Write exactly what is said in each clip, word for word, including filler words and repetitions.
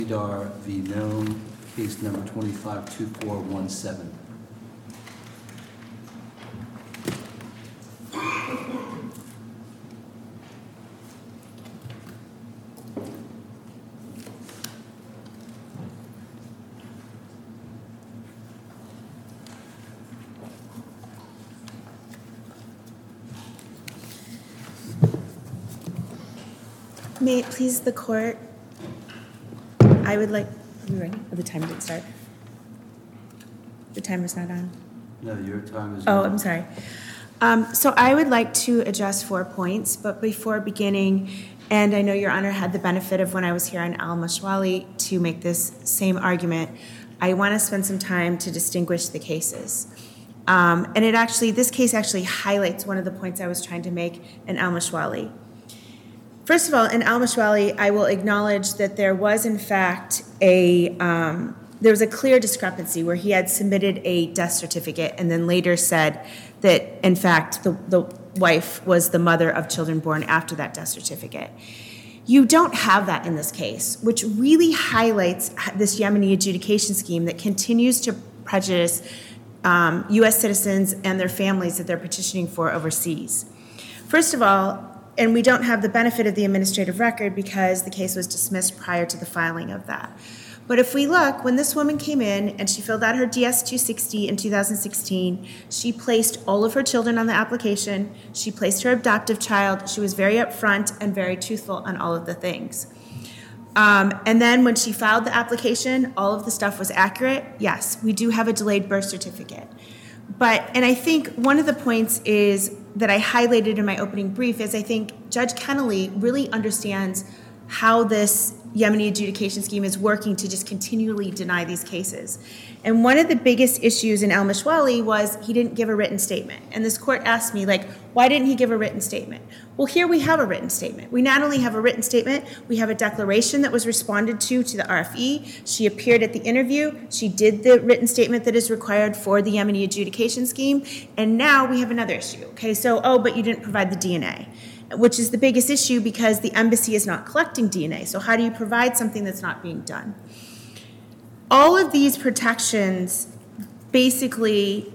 Dar v. Milne, case number twenty-five two four one seven. May it please the court, I would like, are we ready? Oh, the time didn't start. The timer's not on. No, your time is. Oh, on. I'm sorry. Um, so I would like to address four points, but before beginning, and I know Your Honor had the benefit of when I was here on al-Mashwali to make this same argument, I want to spend some time to distinguish the cases. Um, and it actually, this case actually highlights one of the points I was trying to make in al-Mashwali. First of all, in al-Mashwali, I will acknowledge that there was, in fact, a um, there was a clear discrepancy where he had submitted a death certificate and then later said that, in fact, the, the wife was the mother of children born after that death certificate. You don't have that in this case, which really highlights this Yemeni adjudication scheme that continues to prejudice um, U S citizens and their families that they're petitioning for overseas. First of all, and we don't have the benefit of the administrative record because the case was dismissed prior to the filing of that. But if we look, when this woman came in and she filled out her D S two sixty in two thousand sixteen, she placed all of her children on the application. She placed her adoptive child. She was very upfront and very truthful on all of the things. Um, and then when she filed the application, all of the stuff was accurate. Yes, we do have a delayed birth certificate. But, and I think one of the points is that I highlighted in my opening brief is I think Judge Kennelly really understands how this Yemeni adjudication scheme is working to just continually deny these cases. And one of the biggest issues in al-Mashwali was he didn't give a written statement. And this court asked me, like, why didn't he give a written statement? Well, here we have a written statement. We not only have a written statement, we have a declaration that was responded to to the R F E. She appeared at the interview. She did the written statement that is required for the Yemeni adjudication scheme. And now we have another issue. Okay, so, oh, but you didn't provide the D N A, which is the biggest issue because the embassy is not collecting D N A. So how do you provide something that's not being done? All of these protections basically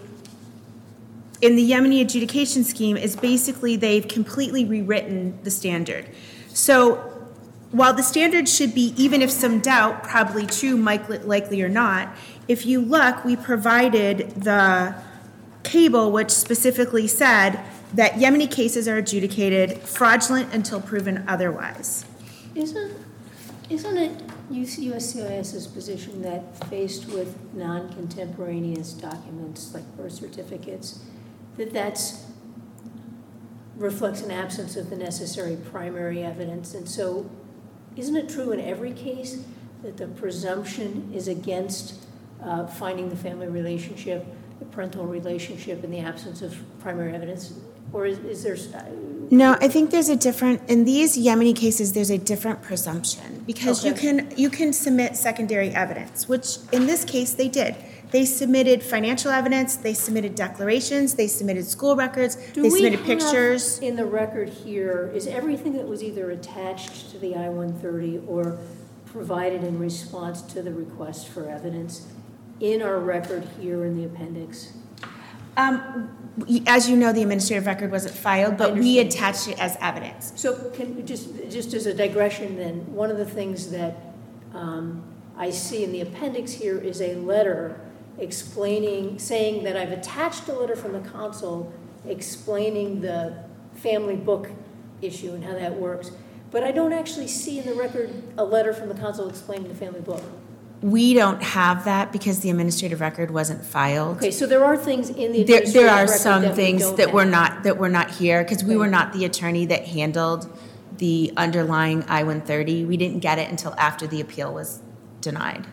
in the Yemeni adjudication scheme is basically they've completely rewritten the standard. So while the standard should be, even if some doubt, probably true, likely or not, if you look, we provided the cable which specifically said that Yemeni cases are adjudicated fraudulent until proven otherwise. Isn't, isn't it U S C I S's position that faced with non-contemporaneous documents like birth certificates, that that's reflects an absence of the necessary primary evidence? And so isn't it true in every case that the presumption is against uh, finding the family relationship, the parental relationship in the absence of primary evidence? Or is, is there... Uh, no, I think there's a different, in these Yemeni cases, there's a different presumption because okay. you can you can submit secondary evidence, which in this case they did. They submitted financial evidence, they submitted declarations, they submitted school records, Do they we submitted have pictures. In the record here, is everything that was either attached to the I one thirty or provided in response to the request for evidence in our record here in the appendix? Um, as you know, the administrative record wasn't filed, but we attached it as evidence. So can just just as a digression then, one of the things that um, I see in the appendix here is a letter explaining, saying that I've attached a letter from the consul explaining the family book issue and how that works. But I don't actually see in the record a letter from the consul explaining the family book. We don't have that because the administrative record wasn't filed. Okay, so there are things in the There, administrative there are record some that things we don't that were have. not that were not here because we Okay. were not the attorney that handled the underlying I one thirty. We didn't get it until after the appeal was denied.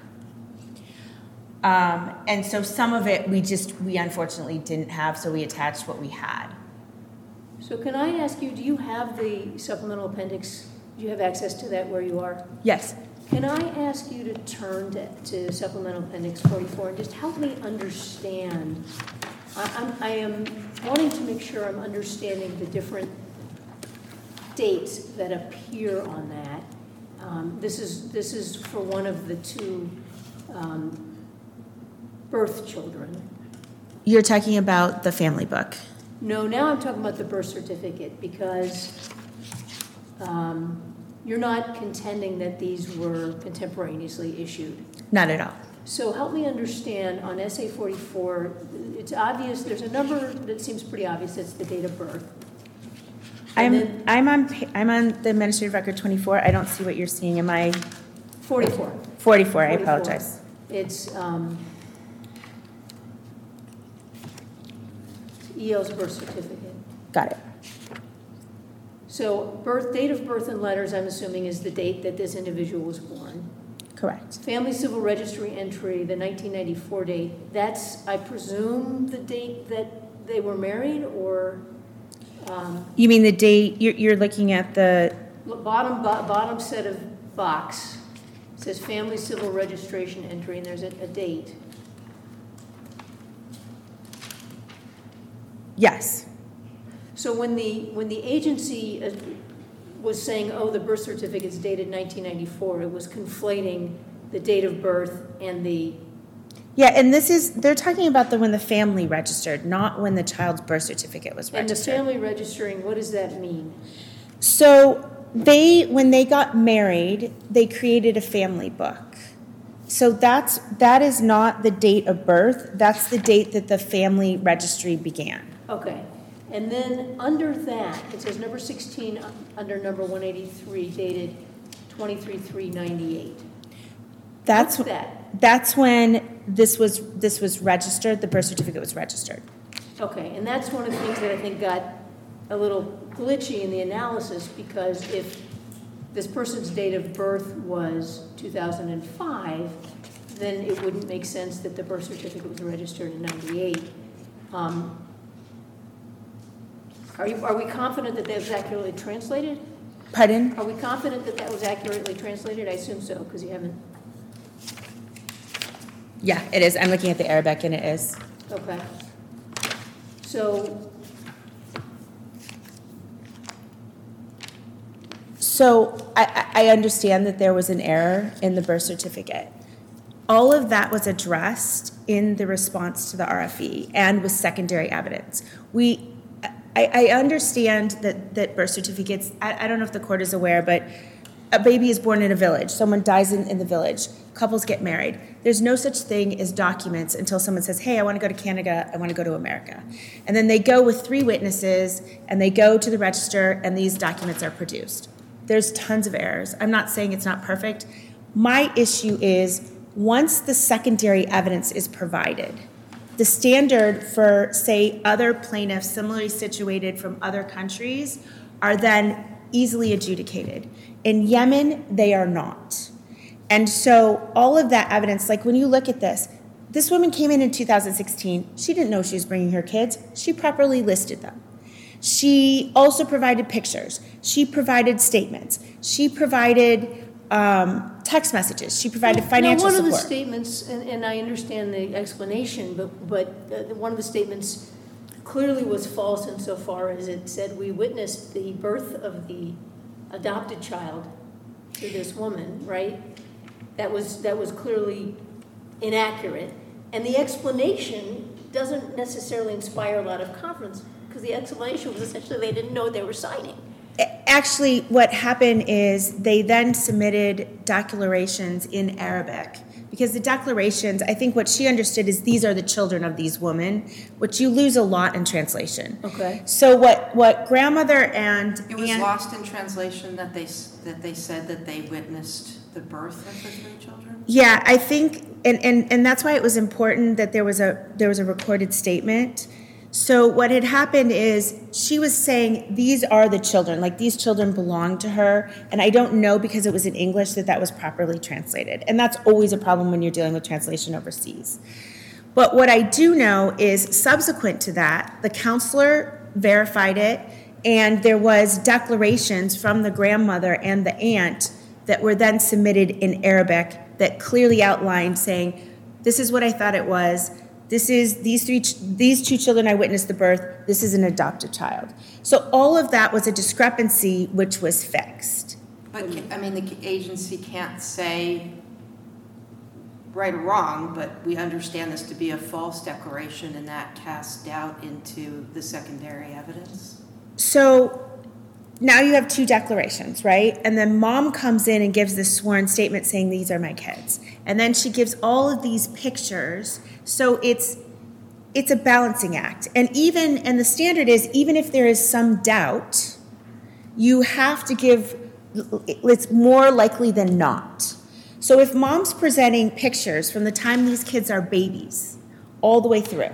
Um, and so some of it we just we unfortunately didn't have, so we attached what we had. So can I ask you, do you have the supplemental appendix? Do you have access to that where you are? Yes. Can I ask you to turn to, to supplemental appendix forty-four and just help me understand? I, I'm, I am wanting to make sure I'm understanding the different dates that appear on that. um, this is, this is for one of the two um, birth children. You're talking about the family book. No, now I'm talking about the birth certificate, because um, you're not contending that these were contemporaneously issued. Not at all. So help me understand, on S A forty-four, it's obvious, there's a number that seems pretty obvious, it's the date of birth. And I'm then I'm on pa- I'm on the administrative record twenty-four. I don't see what you're seeing. Am I forty-four. forty-four? I forty-four. apologize. It's um, E O's birth certificate. Got it. So birth, date of birth and letters, I'm assuming, is the date that this individual was born. Correct. Family Civil Registry entry, the nineteen ninety-four date, that's, I presume, the date that they were married, or um, You mean the date? You're, you're looking at the bottom, bo- bottom set of box, says Family Civil Registration entry, and there's a, a date. yes. So when the, when the agency uh, was saying, oh, the birth certificate's dated nineteen ninety-four, it was conflating the date of birth and the, Yeah, and this is they're talking about the when the family registered, not when the child's birth certificate was and the registered. family registering, what does that mean? So they when they got married, they created a family book. So that's that is not the date of birth. That's the date that the family registry began. Okay, and then under that, it says number sixteen, uh, under number one eighty-three, dated twenty-three three ninety-eight. That's What's that? That's when this was this was registered. The birth certificate was registered. Okay, and that's one of the things that I think got a little glitchy in the analysis, because if this person's date of birth was two thousand five, then it wouldn't make sense that the birth certificate was registered in ninety-eight. Um, Are you, are we confident that that was accurately translated? Pardon? Are we confident that that was accurately translated? I assume so, because you haven't, Yeah, it is. I'm looking at the Arabic, and it is. okay. So, So I, I I understand that there was an error in the birth certificate. All of that was addressed in the response to the R F E and with secondary evidence. We, I, I understand that, that birth certificates, I, I don't know if the court is aware, but a baby is born in a village. Someone dies in, in the village. Couples get married. There's no such thing as documents until someone says, hey, I want to go to Canada, I want to go to America. And then they go with three witnesses, and they go to the register, and these documents are produced. There's tons of errors. I'm not saying it's not perfect. My issue is once the secondary evidence is provided, the standard for, say, other plaintiffs similarly situated from other countries are then easily adjudicated. In Yemen, they are not. And so all of that evidence, like when you look at this, this woman came in in two thousand sixteen. She didn't know she was bringing her kids. She properly listed them. She also provided pictures. She provided statements. She provided um, text messages. She provided financial now, one support. of the statements, and, and I understand the explanation, but, but uh, one of the statements clearly was false insofar as it said we witnessed the birth of the adopted child to this woman, right? That was, that was clearly inaccurate. And the explanation doesn't necessarily inspire a lot of confidence, because the explanation was essentially they didn't know they were signing. Actually, what happened is they then submitted declarations in Arabic, because the declarations, I think what she understood is these are the children of these women, which you lose a lot in translation. Okay. So what, what grandmother and It was aunt, lost in translation that they, s- that they said that they witnessed the birth of the three children? yeah, I think, and, and, and that's why it was important that there was a there was a recorded statement. So what had happened is she was saying these are the children, like these children belong to her, and I don't know because it was in English that that was properly translated, and that's always a problem when you're dealing with translation overseas. But what I do know is subsequent to that, the counselor verified it, and there was declarations from the grandmother and the aunt that were then submitted in Arabic that clearly outlined saying, this is what I thought it was. This is these three, these two children I witnessed the birth. This is an adopted child. So all of that was a discrepancy which was fixed. But, ca- I mean, the agency can't say right or wrong, but we understand this to be a false declaration, and that casts doubt into the secondary evidence? So now you have two declarations, right? And then mom comes in and gives this sworn statement saying, these are my kids. And then she gives all of these pictures. So it's it's a balancing act. And even, and the standard is, even if there is some doubt, you have to give, it's more likely than not. So if mom's presenting pictures from the time these kids are babies, all the way through,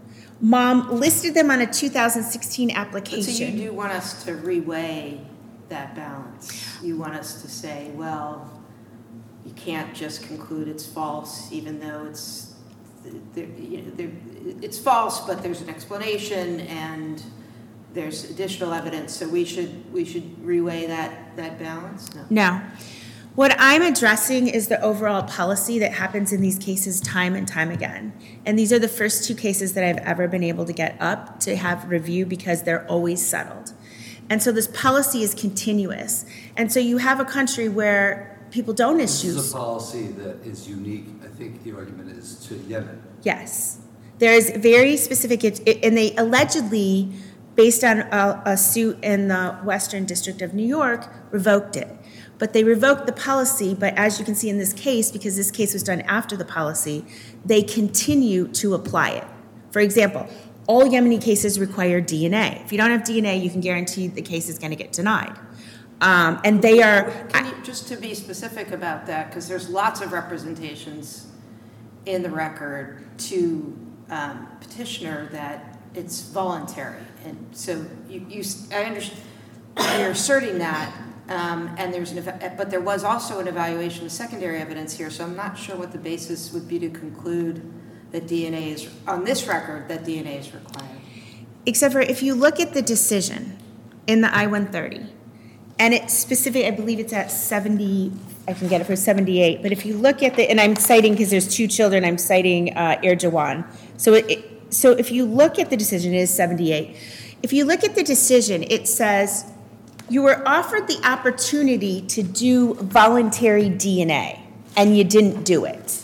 mom listed them on a two thousand sixteen But application. so you do want us to reweigh that balance? You want us to say, well, you can't just conclude it's false, even though it's, there, you know, there, it's false, but there's an explanation and there's additional evidence, so we should we should reweigh that, that balance? No. No. What I'm addressing is the overall policy that happens in these cases time and time again. And these are the first two cases that I've ever been able to get up to have review because they're always settled. And so this policy is continuous. And so you have a country where people don't issue. This is a policy that is unique, I think the argument is, to Yemen. Yes. There is very specific, it- and they allegedly, based on a, a suit in the Western District of New York, revoked it. But they revoked the policy, but as you can see in this case, because this case was done after the policy, they continue to apply it. For example, all Yemeni cases require D N A. If you don't have D N A, you can guarantee the case is going to get denied. Um, and they are... Can you, just to be specific about that, because there's lots of representations in the record to um, petitioner that it's voluntary. And so you, you I understand you're asserting that, um, and there's an, but there was also an evaluation of secondary evidence here, so I'm not sure what the basis would be to conclude that D N A is, on this record, that D N A is required. Except for if you look at the decision in the I one thirty, and it's specific, I believe it's at seventy, I can get it for seventy-eight, but if you look at the, and I'm citing, because there's two children, I'm citing uh, Erdogan. So, it, so if you look at the decision, it is seventy-eight. If you look at the decision, it says, you were offered the opportunity to do voluntary D N A, and you didn't do it.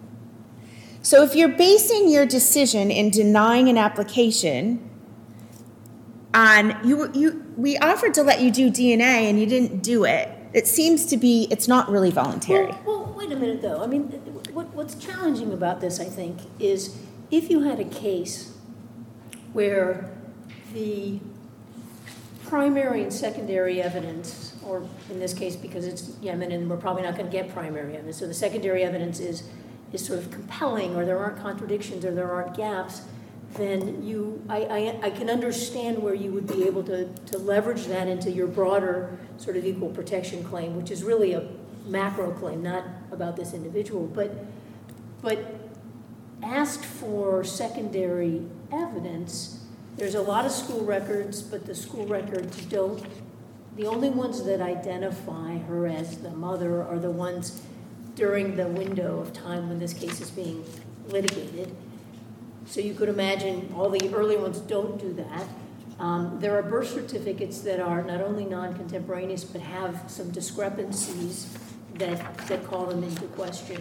So if you're basing your decision in denying an application on, you, you, we offered to let you do D N A and you didn't do it, it seems to be, it's not really voluntary. Well, well, wait a minute, though. I mean, what, what's challenging about this, I think, is if you had a case where the primary and secondary evidence, or in this case, because it's Yemen and we're probably not going to get primary evidence, so the secondary evidence is, is sort of compelling, or there aren't contradictions, or there aren't gaps, then you, I, I, I can understand where you would be able to, to leverage that into your broader sort of equal protection claim, which is really a macro claim, not about this individual. But, but asked for secondary evidence, there's a lot of school records, but the school records don't, the only ones that identify her as the mother are the ones during the window of time when this case is being litigated. So you could imagine all the early ones don't do that. Um, there are birth certificates that are not only non-contemporaneous, but have some discrepancies that, that call them into question.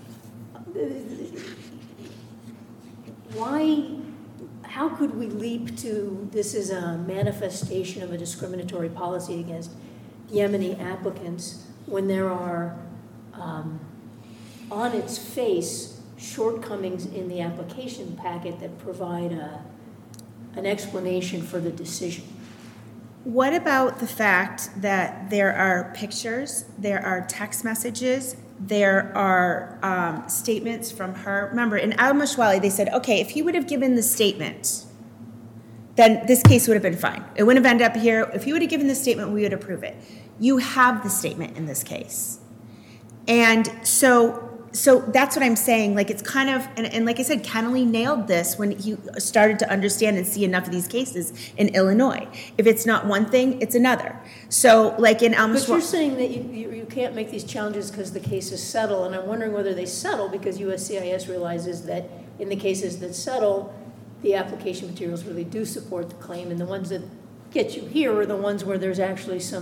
Why, how could we leap to this is a manifestation of a discriminatory policy against Yemeni applicants when there are, um, on its face, shortcomings in the application packet that provide a, an explanation for the decision? What about the fact that there are pictures, there are text messages, there are um, statements from her? Remember, in Al-Mashwali, they said, okay, if he would have given the statement, then this case would have been fine. It wouldn't have ended up here. If he would have given the statement, we would approve it. You have the statement in this case. And so So that's what I'm saying. Like, it's kind of, and, and like I said, Kennelly nailed this when he started to understand and see enough of these cases in Illinois. If it's not one thing, it's another. So, like in Al-Mashwali. But you're saying that you, you, you can't make these challenges because the cases settle, and I'm wondering whether they settle because U S C I S realizes that in the cases that settle, the application materials really do support the claim, and the ones that get you here are the ones where there's actually some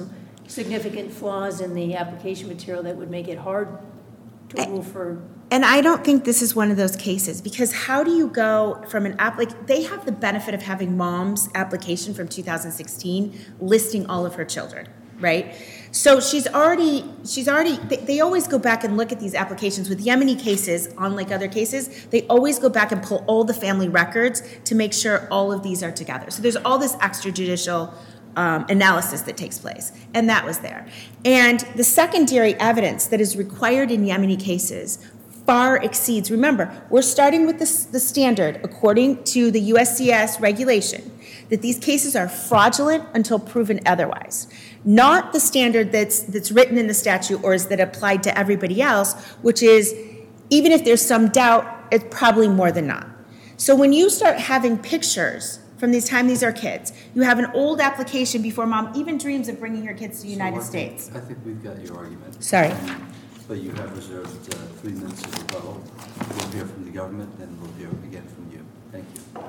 significant flaws in the application material that would make it hard to rule for. And I don't think this is one of those cases, because how do you go from an app, like, they have the benefit of having mom's application from two thousand sixteen listing all of her children, right? So she's already, she's already, they, they always go back and look at these applications with Yemeni cases, unlike other cases, they always go back and pull all the family records to make sure all of these are together. So there's all this extrajudicial um, analysis that takes place, and that was there. And the secondary evidence that is required in Yemeni cases far exceeds, remember, we're starting with this, the standard according to the U S C S regulation, that these cases are fraudulent until proven otherwise. Not the standard that's that's written in the statute or is that applied to everybody else, which is even if there's some doubt, it's probably more than not. So when you start having pictures from this time these are kids, you have an old application before mom even dreams of bringing her kids to the United So I think- States. I think we've got your argument. Sorry. Um, But you have reserved uh, three minutes of rebuttal. We'll hear from the government, then we'll hear again from you. Thank you.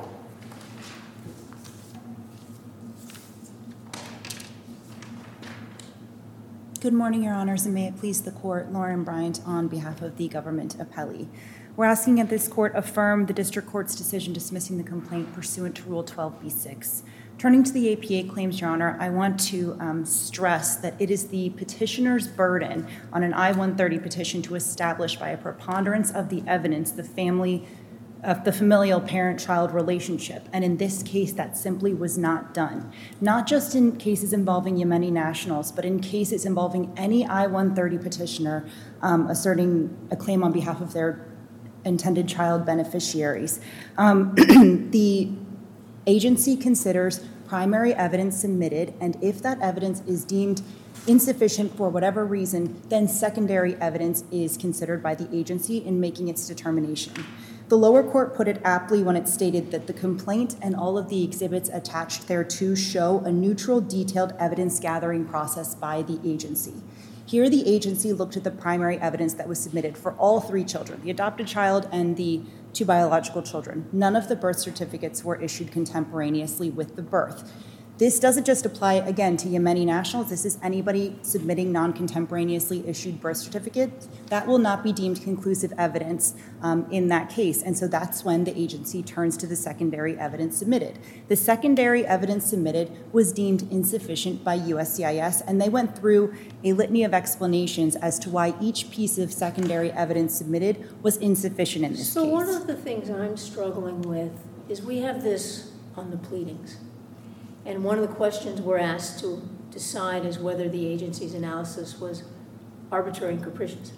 Good morning, Your Honors, and may it please the Court, Lauren Bryant on behalf of the government appellee. We're asking that this Court affirm the District Court's decision dismissing the complaint pursuant to Rule twelve B six. Turning to the A P A claims, Your Honor, I want to um, stress that it is the petitioner's burden on an I one thirty petition to establish by a preponderance of the evidence the family of the familial parent-child relationship. And in this case, that simply was not done. Not just in cases involving Yemeni nationals, but in cases involving any I one thirty petitioner um, asserting a claim on behalf of their intended child beneficiaries. Um, the agency considers primary evidence submitted, and if that evidence is deemed insufficient for whatever reason, then secondary evidence is considered by the agency in making its determination. The lower court put it aptly when it stated that the complaint and all of the exhibits attached thereto show a neutral, detailed evidence gathering process by the agency. Here, the agency looked at the primary evidence that was submitted for all three children, the adopted child and the two biological children. None of the birth certificates were issued contemporaneously with the birth. This doesn't just apply, again, to Yemeni nationals. This is anybody submitting non-contemporaneously issued birth certificates. That will not be deemed conclusive evidence um, in that case. And so that's when the agency turns to the secondary evidence submitted. The secondary evidence submitted was deemed insufficient by U S C I S, and they went through a litany of explanations as to why each piece of secondary evidence submitted was insufficient in this So case. one of the things I'm struggling with is we have this on the pleadings. And one of the questions we're asked to decide is whether the agency's analysis was arbitrary and capricious.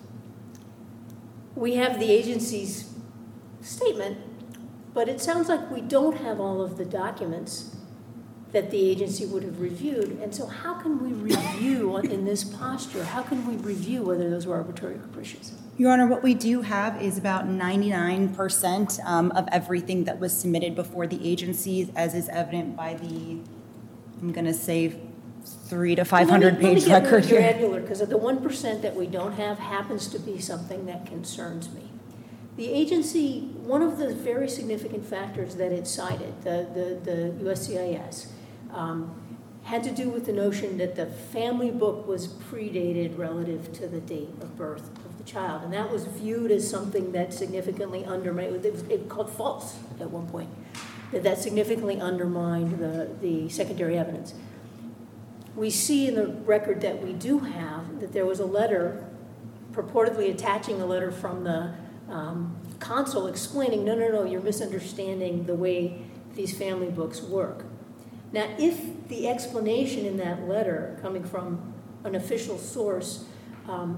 We have the agency's statement, but it sounds like we don't have all of the documents that the agency would have reviewed. And so how can we review in this posture? How can we review whether those were arbitrary or capricious? Your Honor, what we do have is about ninety-nine percent um, of everything that was submitted before the agency, as is evident by the, I'm going to say, three to five hundred page record record here. Granular, because the one percent that we don't have happens to be something that concerns me. The agency, one of the very significant factors that it cited, the, the, the U S C I S, um, had to do with the notion that the family book was predated relative to the date of birth of the child. And that was viewed as something that significantly undermined, it was it called false at one point, that that significantly undermined the, the secondary evidence. We see in the record that we do have that there was a letter purportedly attaching a letter from the um, consul explaining, no, no, no, you're misunderstanding the way these family books work. Now, if the explanation in that letter coming from an official source um,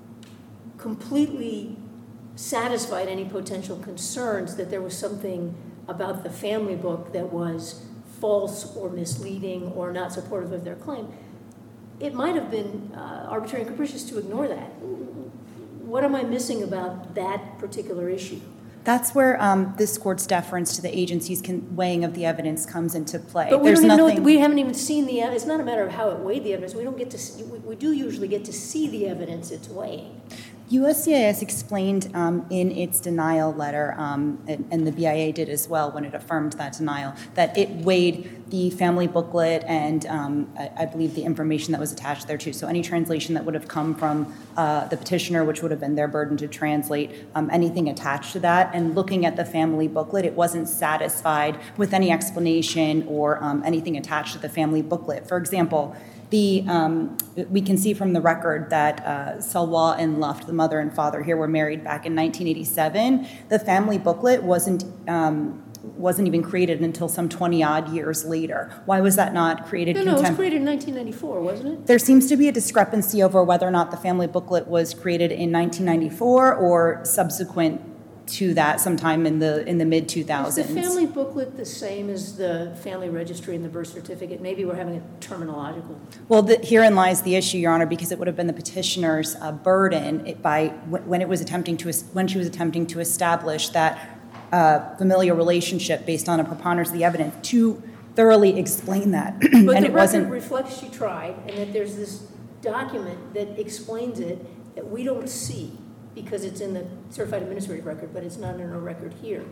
completely satisfied any potential concerns that there was something about the family book that was false or misleading or not supportive of their claim, it might have been uh, arbitrary and capricious to ignore that. What am I missing about that particular issue? That's where um, this court's deference to the agency's con- weighing of the evidence comes into play. But we There's don't even nothing... know, we haven't even seen the, it's not a matter of how it weighed the evidence. We don't get to see, we, we do usually get to see the evidence it's weighing. U S C I S explained um, in its denial letter, um, and, and the B I A did as well when it affirmed that denial, that it weighed the family booklet and um, I, I believe the information that was attached there too. So any translation that would have come from uh, the petitioner, which would have been their burden to translate, um, anything attached to that. And looking at the family booklet, it wasn't satisfied with any explanation or um, anything attached to the family booklet. For example, The, um, we can see from the record that uh, Salwa and Luft, the mother and father here, were married back in nineteen eighty-seven. The family booklet wasn't um, wasn't even created until some twenty odd years later. Why was that not created? No, no, it was contem- created in nineteen ninety-four, wasn't it? There seems to be a discrepancy over whether or not the family booklet was created in nineteen ninety-four or subsequent to that, sometime in the in the mid two thousands. Is the family booklet the same as the family registry and the birth certificate? Maybe we're having a terminological. Well, the, herein lies the issue, Your Honor, because it would have been the petitioner's uh, burden it, by when it was attempting to when she was attempting to establish that uh, familial relationship based on a preponderance of the evidence to thoroughly explain that, But and the it record wasn't. reflects she tried, and that there's this document that explains it that we don't see because it's in the certified administrative record, but it's not in our record here.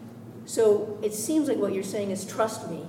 So it seems like what you're saying is, trust me,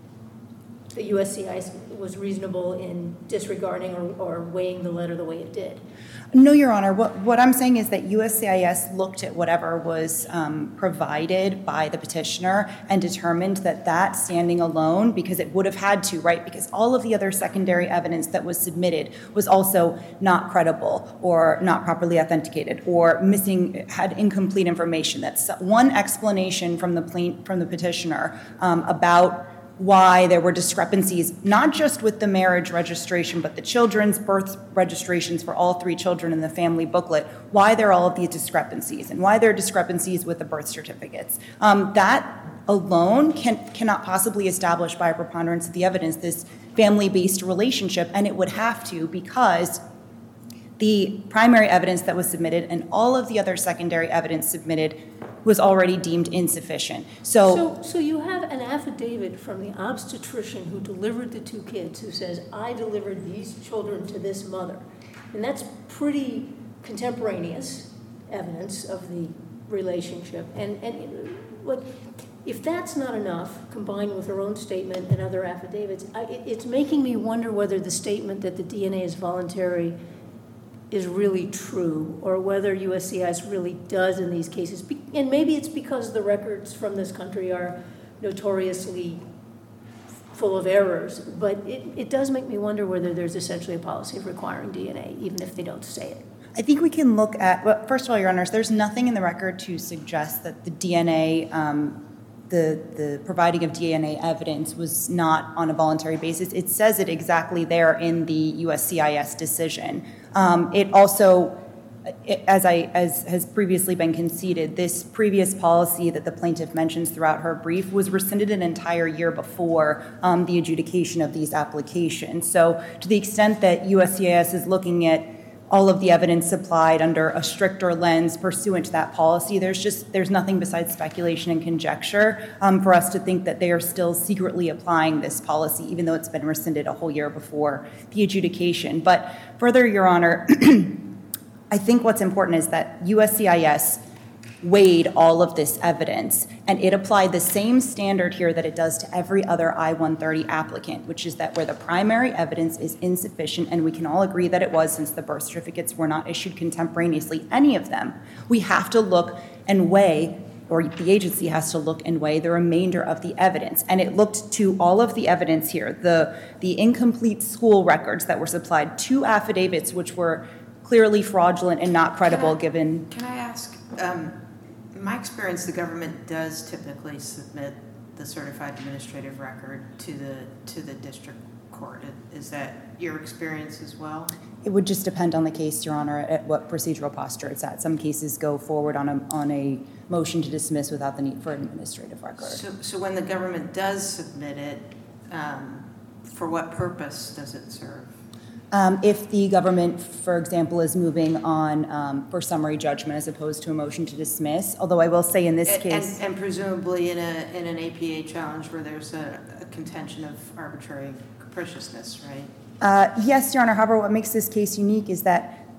the U S C I S was reasonable in disregarding or, or weighing the letter the way it did. No, Your Honor. What, what I'm saying is that U S C I S looked at whatever was um, provided by the petitioner and determined that that standing alone, because it would have had to, right? Because all of the other secondary evidence that was submitted was also not credible or not properly authenticated or missing, had incomplete information. That's one explanation from the plaint, from the petitioner um, about why there were discrepancies, not just with the marriage registration, but the children's birth registrations for all three children in the family booklet, why there are all of these discrepancies and why there are discrepancies with the birth certificates. Um, that alone can, cannot possibly establish by a preponderance of the evidence this family-based relationship, and it would have to because the primary evidence that was submitted and all of the other secondary evidence submitted was already deemed insufficient. So, So, so you have an affidavit from the obstetrician who delivered the two kids who says, I delivered these children to this mother. And that's pretty contemporaneous evidence of the relationship. And, and look, if that's not enough, combined with her own statement and other affidavits, I, it, it's making me wonder whether the statement that the D N A is voluntary is really true, or whether U S C I S really does in these cases. And maybe it's because the records from this country are notoriously full of errors, but it, it does make me wonder whether there's essentially a policy of requiring D N A, even if they don't say it. I think we can look at, well, first of all, Your Honors, there's nothing in the record to suggest that the D N A, um, the, the providing of D N A evidence was not on a voluntary basis. It says it exactly there in the U S C I S decision. Um, it also, it, as I as has previously been conceded, this previous policy that the plaintiff mentions throughout her brief was rescinded an entire year before um, the adjudication of these applications. So to the extent that U S C I S is looking at all of the evidence supplied under a stricter lens pursuant to that policy, there's just there's nothing besides speculation and conjecture um, for us to think that they are still secretly applying this policy, even though it's been rescinded a whole year before the adjudication. But further, Your Honor, I think what's important is that U S C I S weighed all of this evidence, and it applied the same standard here that it does to every other I one thirty applicant, which is that where the primary evidence is insufficient, and we can all agree that it was since the birth certificates were not issued contemporaneously, any of them, we have to look and weigh, or the agency has to look and weigh the remainder of the evidence. And it looked to all of the evidence here, the, the incomplete school records that were supplied, two affidavits which were clearly fraudulent and not credible Can I- given. Can I ask, um, in my experience, the government does typically submit the certified administrative record to the to the district court. Is that your experience as well? It would just depend on the case, Your Honor, at what procedural posture it's at. Some cases go forward on a on a motion to dismiss without the need for an administrative record. So, so when the government does submit it, um, for what purpose does it serve? Um, if the government, for example, is moving on um, for summary judgment as opposed to a motion to dismiss, although I will say in this And, case... and, and presumably in a in an A P A challenge where there's a, a contention of arbitrary capriciousness, right? Uh, yes, Your Honor. However, what makes this case unique is that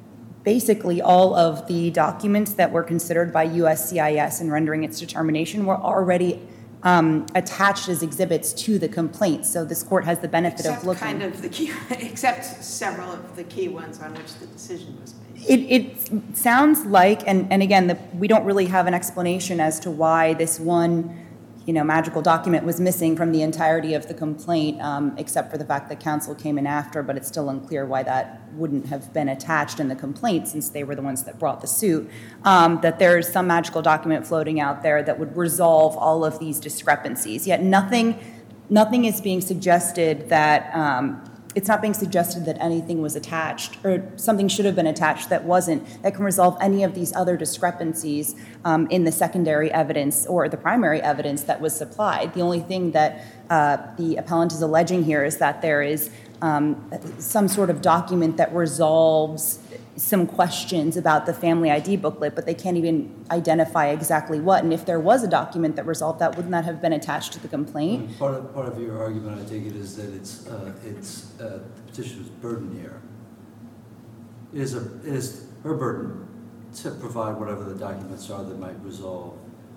basically all of the documents that were considered by U S C I S in rendering its determination were already um, attached as exhibits to the complaint. So this court has the benefit Except of looking. kind of the key, except several of the key ones on which the decision was made. It, it sounds like, and, and again, the, we don't really have an explanation as to why this one, you know, magical document was missing from the entirety of the complaint, um, except for the fact that counsel came in after, but it's still unclear why that wouldn't have been attached in the complaint since they were the ones that brought the suit, um, that there's some magical document floating out there that would resolve all of these discrepancies. Yet nothing, nothing is being suggested that, um, it's not being suggested that anything was attached or something should have been attached that wasn't, that can resolve any of these other discrepancies um, in the secondary evidence or the primary evidence that was supplied. The only thing that uh, the appellant is alleging here is that there is um, some sort of document that resolves some questions about the family I D booklet, but they can't even identify exactly what. And if there was a document that resolved that, wouldn't that have been attached to the complaint? And Part of, part of your argument, I take it, is that it's, uh, it's uh, the petitioner's burden here. It is, a, it is her burden to provide whatever the documents are that might resolve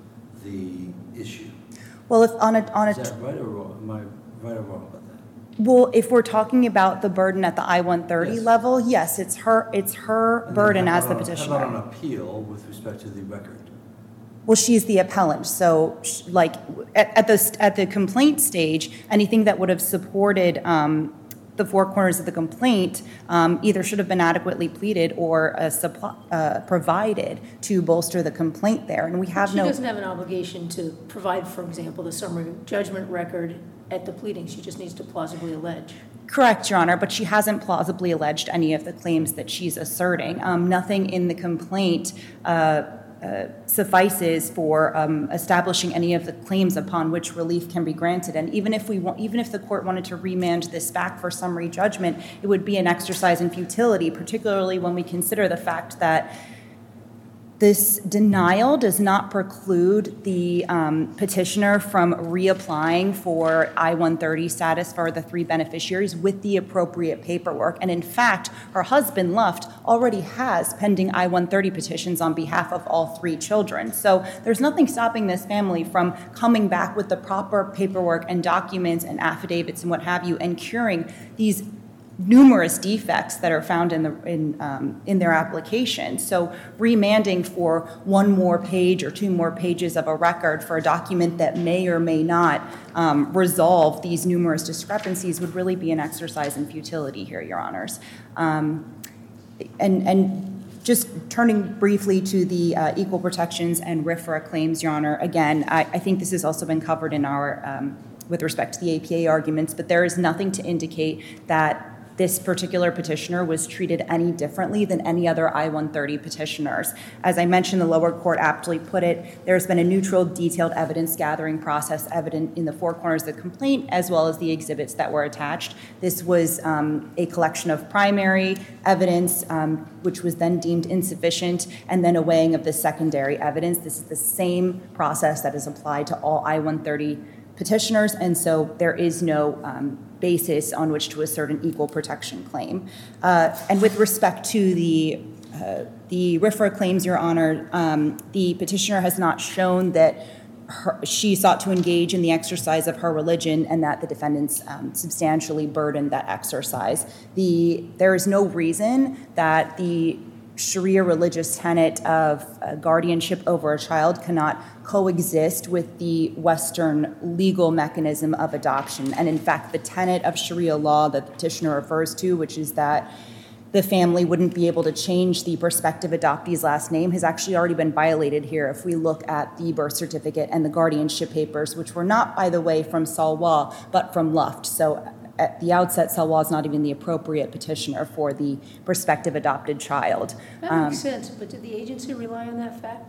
the issue. Well, if on a on a Is that right or wrong? Am I right or wrong about that? Well, if we're talking about the burden at the I one thirty Yes. level, yes, it's her, it's her And then burden how as the about on- How about petitioner. on appeal with respect to the record? Well, she's the appellant, so sh- like at, at the st- at the complaint stage, anything that would have supported um, the four corners of the complaint um, either should have been adequately pleaded or uh, supply, uh, provided to bolster the complaint there, and we have She no. doesn't have an obligation to provide, for example, the summary judgment record at the pleading. She just needs to plausibly allege. Correct, Your Honor, but she hasn't plausibly alleged any of the claims that she's asserting. Um, nothing in the complaint uh, uh, suffices for um, establishing any of the claims upon which relief can be granted. And even if we want, even if the court wanted to remand this back for summary judgment, it would be an exercise in futility, particularly when we consider the fact that this denial does not preclude the um, petitioner from reapplying for I one thirty status for the three beneficiaries with the appropriate paperwork. And in fact, her husband, Luft, already has pending I one thirty petitions on behalf of all three children. So there's nothing stopping this family from coming back with the proper paperwork and documents and affidavits and what have you and curing these numerous defects that are found in the in um, in their application. So remanding for one more page or two more pages of a record for a document that may or may not um, resolve these numerous discrepancies would really be an exercise in futility here, Your Honors. Um, and and just turning briefly to the uh, equal protections and RFRA claims, Your Honor, again, I, I think this has also been covered in our um, with respect to the A P A arguments, but there is nothing to indicate that this particular petitioner was treated any differently than any other I one thirty petitioners. As I mentioned, the lower court aptly put it, there's been a neutral, detailed evidence gathering process evident in the four corners of the complaint, as well as the exhibits that were attached. This was um, a collection of primary evidence, um, which was then deemed insufficient, and then a weighing of the secondary evidence. This is the same process that is applied to all I one thirty petitioners, and so there is no um, basis on which to assert an equal protection claim. Uh, and with respect to the uh, the RFRA claims, Your Honor, um, the petitioner has not shown that her, she sought to engage in the exercise of her religion and that the defendants um, substantially burdened that exercise. The there is no reason that the Sharia religious tenet of uh, guardianship over a child cannot coexist with the Western legal mechanism of adoption. And in fact, the tenet of Sharia law that the petitioner refers to, which is that the family wouldn't be able to change the prospective adoptee's last name, has actually already been violated here if we look at the birth certificate and the guardianship papers, which were not, by the way, from Salwa, but from Luft. So at the outset, Salwa is not even the appropriate petitioner for the prospective adopted child. That Um, makes sense, but did the agency rely on that fact?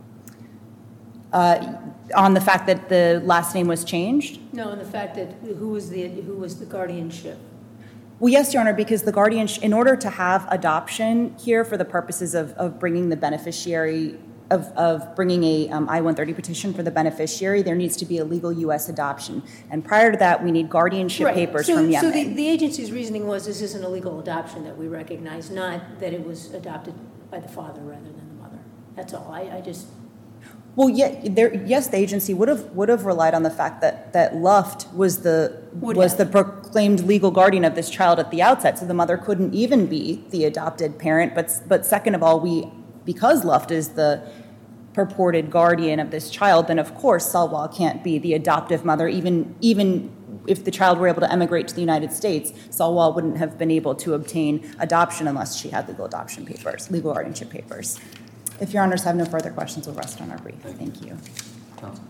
uh, on the fact that the last name was changed? No, and the fact that who was the, who was the guardianship? Well, yes, Your Honor, because the guardian, in order to have adoption here for the purposes of, of bringing the beneficiary of, of bringing a um, I one thirty petition for the beneficiary, there needs to be a legal U S adoption. And prior to that, we need guardianship Right. papers So- from So the, Yemen. the agency's reasoning was this isn't a legal adoption that we recognize, not that it was adopted by the father rather than the mother. That's all. I, I just, Well, yeah, there, yes, the agency would have, would have relied on the fact that, that Luft was the, Would was have. the proclaimed legal guardian of this child at the outset, so the mother couldn't even be the adopted parent. But, but second of all, we, because Luft is the purported guardian of this child, then of course Salwa can't be the adoptive mother, even, even if the child were able to emigrate to the United States, Salwa wouldn't have been able to obtain adoption unless she had legal adoption papers, legal guardianship papers. If your honors have no further questions, we'll rest on our brief. Thank you. Counsel.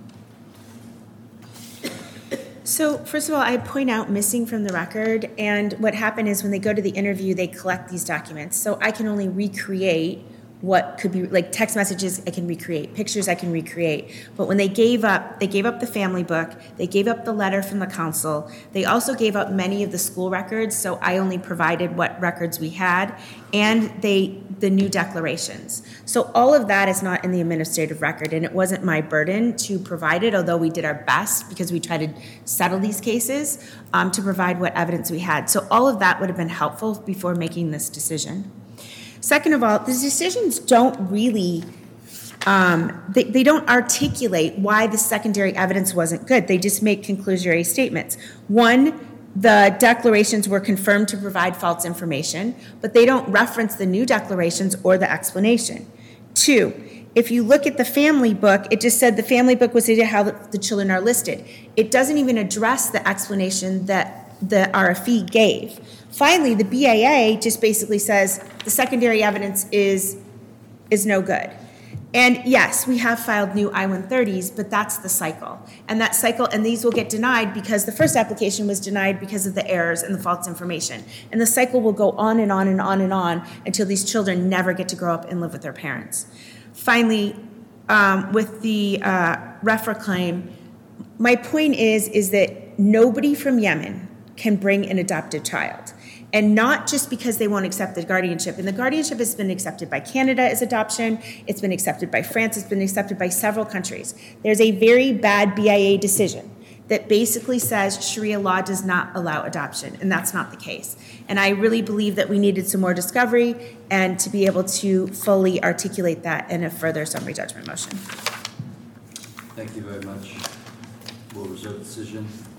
So first of all, I point out missing from the record, and what happened is when they go to the interview, they collect these documents. So I can only recreate what could be, like text messages I can recreate, pictures I can recreate. But when they gave up, they gave up the family book, they gave up the letter from the council, they also gave up many of the school records, so I only provided what records we had, and they, the new declarations. So all of that is not in the administrative record, and it wasn't my burden to provide it, although we did our best because we tried to settle these cases um, to provide what evidence we had. So all of that would have been helpful before making this decision. Second of all, the decisions don't really, um, they, they don't articulate why the secondary evidence wasn't good. They just make conclusory statements. One, the declarations were confirmed to provide false information, but they don't reference the new declarations or the explanation. Two, if you look at the family book, it just said the family book was how the children are listed. It doesn't even address the explanation that the R F E gave. Finally, the B A A just basically says the secondary evidence is, is no good. And yes, we have filed new I one thirties, but that's the cycle. And that cycle, and these will get denied because the first application was denied because of the errors and the false information. And the cycle will go on and on and on and on until these children never get to grow up and live with their parents. Finally, um, with the uh, REFRA claim, my point is, is that nobody from Yemen can bring an adopted child. And not just because they won't accept the guardianship. And the guardianship has been accepted by Canada as adoption. It's been accepted by France. It's been accepted by several countries. There's a very bad B I A decision that basically says Sharia law does not allow adoption, and that's not the case. And I really believe that we needed some more discovery and to be able to fully articulate that in a further summary judgment motion. Thank you very much. We'll reserve the decision.